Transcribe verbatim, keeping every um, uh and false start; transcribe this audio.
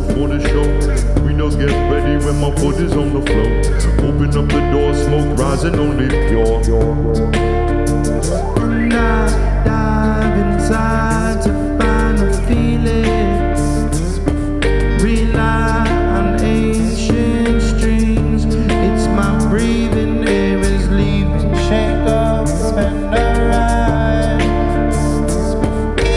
for the show. We know get ready when my foot is on the floor. Open up the door, smoke rising, only pure.